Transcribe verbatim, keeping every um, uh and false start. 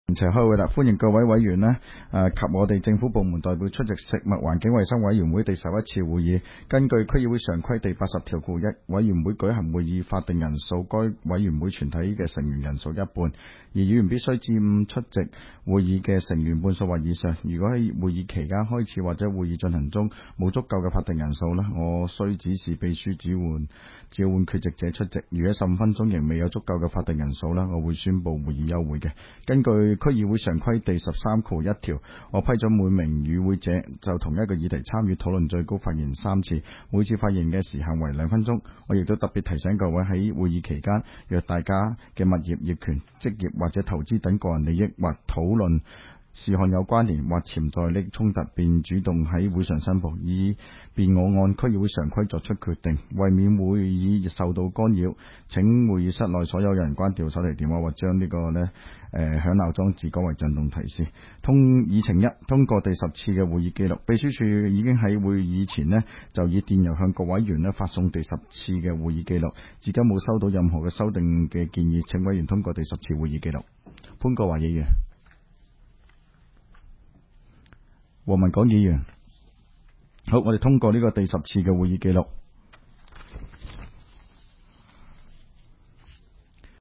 一齊開會啦！歡迎各位委員呢，誒及我哋政府部門代表出席食物環境衛生委員會第十一次會議。根據區議會常規第八十條附一，委員會舉行會議法定人數，該委員會全體嘅成員人數一半，而議員必須佔出席會議嘅成員半數或以上。如果喺會議期間開始或者會議進行中冇足夠嘅法定人數呢，我需指示秘書召喚召喚缺席者出席。如果十五分鐘仍未有足夠嘅法定人數呢，我會宣布會議休會嘅。根據區議會常規第十三括一條，我批准每名與會者就同一個議題參與討論最高發言三次，每次發言嘅時限為兩分鐘。我亦都特別提醒各位喺會議期間，若大家嘅物業、業權、職業或者投資等個人利益或討論事項有關聯或潛在利益衝突，便主動喺會上申報，以便我按區議會常規作出決定。為免會議受到干擾，請會議室內所有人關掉手提電話或將呢個呢誒響鬧裝置改為震動提示。通議程一，通過第十次嘅會議記錄。秘書處已經喺會議前呢就以電郵向各委員呢發送第十次嘅會議記錄，至今冇收到任何嘅修訂嘅建議，請委員通過第十次會議記錄。潘國華議員。黃文港議員，好，我哋通過呢個第十次嘅會議記錄。